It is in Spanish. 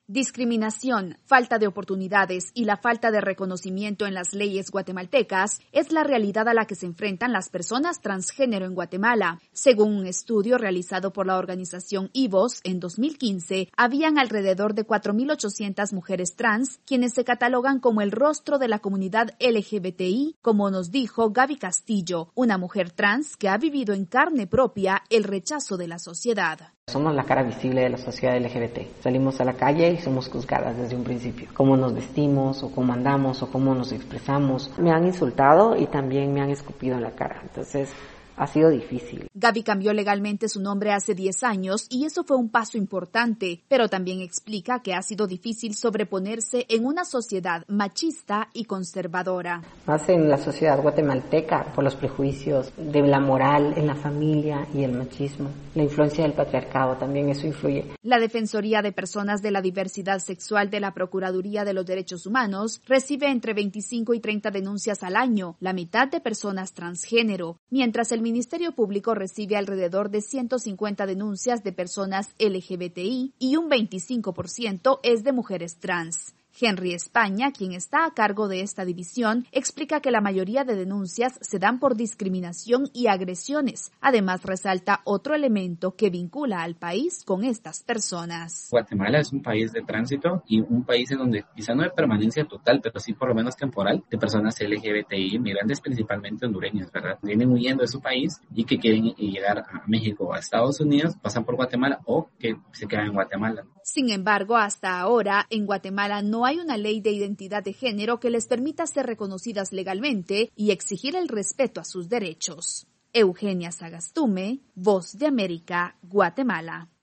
Discriminación, falta de oportunidades y la falta de reconocimiento en las leyes guatemaltecas es la realidad a la que se enfrentan las personas transgénero en Guatemala. Según un estudio realizado por la organización IVOS en 2015, habían alrededor de 4.800 mujeres trans, quienes se catalogan como el rostro de la comunidad LGBTI, como nos dijo Gaby Castillo, una mujer trans que ha vivido en carne propia el rechazo de la sociedad. Somos la cara visible de la sociedad LGBT. Salimos a la calle y somos juzgadas desde un principio. Cómo nos vestimos, o cómo andamos, o cómo nos expresamos. Me han insultado y también me han escupido en la cara. Entonces, ha sido difícil. Gaby cambió legalmente su nombre hace 10 años y eso fue un paso importante, pero también explica que ha sido difícil sobreponerse en una sociedad machista y conservadora. Más en la sociedad guatemalteca, por los prejuicios de la moral en la familia y el machismo. La influencia del patriarcado también eso influye. La Defensoría de Personas de la Diversidad Sexual de la Procuraduría de los Derechos Humanos recibe entre 25 y 30 denuncias al año, la mitad de personas transgénero, mientras el Ministerio Público recibe alrededor de 150 denuncias de personas LGBTI y un 25% es de mujeres trans. Henry España, quien está a cargo de esta división, explica que la mayoría de denuncias se dan por discriminación y agresiones. Además, resalta otro elemento que vincula al país con estas personas. Guatemala es un país de tránsito y un país en donde quizá no hay permanencia total, pero sí por lo menos temporal, de personas LGBTI, migrantes principalmente hondureños, ¿verdad? Vienen huyendo de su país y que quieren llegar a México o a Estados Unidos, pasan por Guatemala o que se quedan en Guatemala. Sin embargo, hasta ahora, en Guatemala no hay una ley de identidad de género que les permita ser reconocidas legalmente y exigir el respeto a sus derechos. Eugenia Sagastume, Voz de América, Guatemala.